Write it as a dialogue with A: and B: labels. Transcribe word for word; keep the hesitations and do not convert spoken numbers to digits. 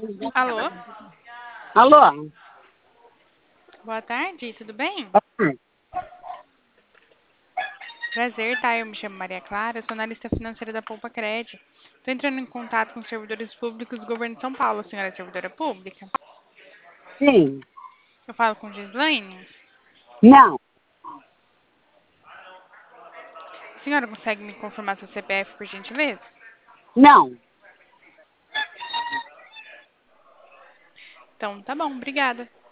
A: Alô?
B: Alô?
A: Boa tarde, tudo bem?
B: Hum,
A: Prazer, tá? Eu me chamo Maria Clara, sou analista financeira da Poupa Cred. Estou entrando em contato com os servidores públicos do governo de São Paulo. A senhora é servidora pública?
B: Sim.
A: Eu falo com Gislaine.
B: Não.
A: A senhora consegue me confirmar seu C P F, por gentileza?
B: Não.
A: Então, tá bom, obrigada.